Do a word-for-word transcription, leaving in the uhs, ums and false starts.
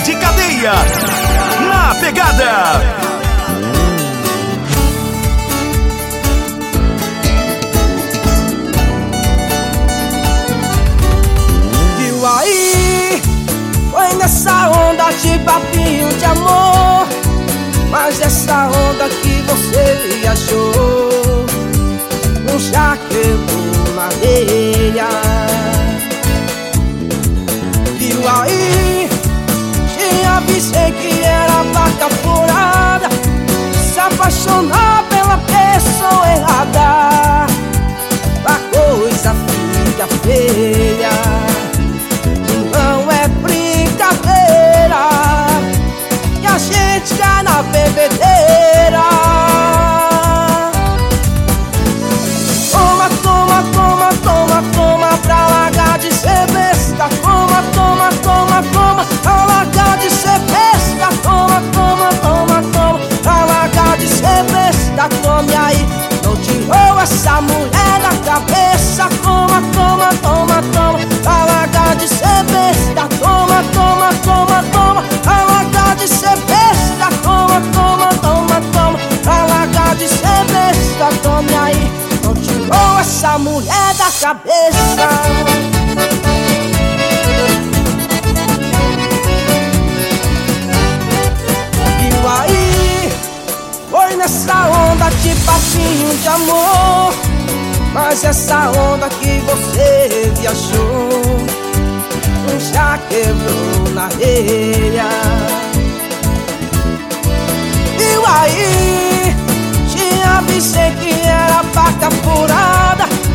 de cadeia. Na pegada. Viu aí? Foi nessa onda de papinho de amor, mas essa onda que você viajou não já quebrou na areia. Viu aí? Te avisei que era vaca furada, se apaixonar pela pessoa errada, a coisa fica feia. Não é brincadeira e a gente cai na bebedeira. Toma, toma, toma, toma, toma pra largar de ser besta. Toma, toma, toma, toma pra largar de ser besta. Toma, toma, toma, toma pra largar de ser besta. Tome aí, não tirou essa mulher da cabeça. Toma, toma, toma, toma pra largar de ser besta. Toma, toma, toma, toma pra largar de ser besta. Toma, toma, toma, toma pra largar de ser besta. Tome aí, não tirou essa mulher da cabeça. Viu aí? Foi nessa onda de papinho de amor, mas essa onda que você viajou já quebrou na areia. Viu aí? Te avisei que era vaca furada,